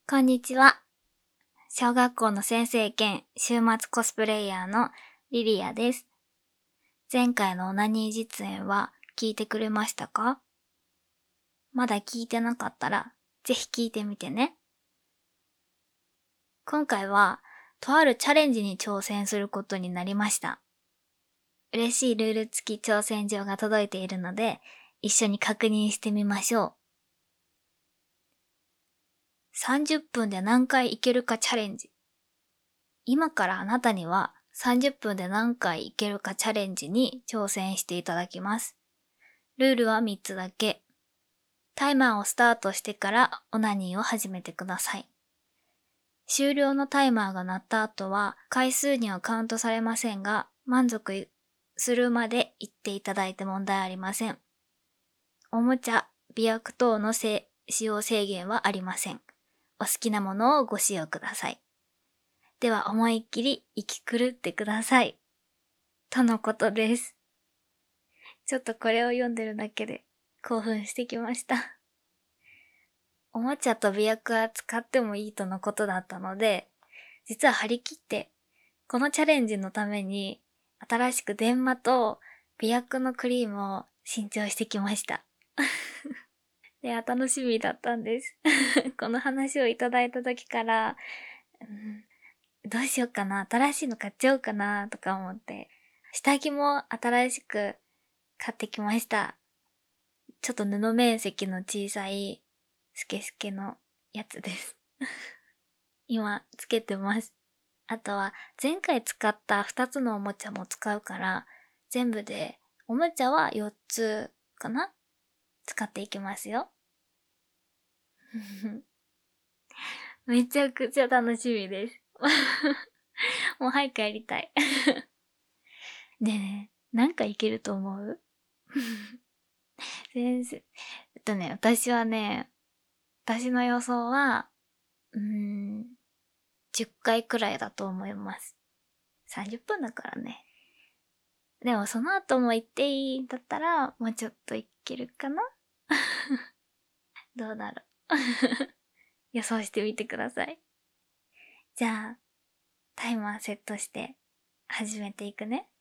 こんにちは。小学校の先生兼週末コスプレイヤーのリリアです。前回のオナニー実演は聞いてくれましたか？まだ聞いてなかったらぜひ聞いてみてね。今回はとあるチャレンジに挑戦することになりました。嬉しいルール付き挑戦状が届いているので一緒に確認してみましょう。30分で何回いけるかチャレンジ。今からあなたには30分で何回いけるかチャレンジに挑戦していただきます。ルールは3つだけ。タイマーをスタートしてからオナニーを始めてください。終了のタイマーが鳴った後は回数にはカウントされませんが、満足するまで言っていただいて問題ありません。おもちゃ、媚薬等の使用制限はありません。お好きなものをご使用ください。では思いっきり息狂ってください。とのことです。ちょっとこれを読んでるだけで興奮してきました。おもちゃと媚薬は使ってもいいとのことだったので、実は張り切ってこのチャレンジのために新しく電話と媚薬のクリームを新調してきました。で、楽しみだったんです。この話をいただいた時から、どうしようかな、新しいの買っちゃおうかなとか思って、下着も新しく買ってきました。ちょっと布面積の小さいスケスケのやつです。今つけてます。あとは前回使った2つのおもちゃも使うから、全部でおもちゃは4つかな？使っていきますよ。めちゃくちゃ楽しみです。もう早くやりたい。ねえねえ、なんかいけると思う？先生。私はね、私の予想は、10回くらいだと思います。30分だからね。でもその後も行っていいんだったら、もうちょっといけるかな？どうだろう。予想してみてください。じゃあ、タイマーセットして始めていくね。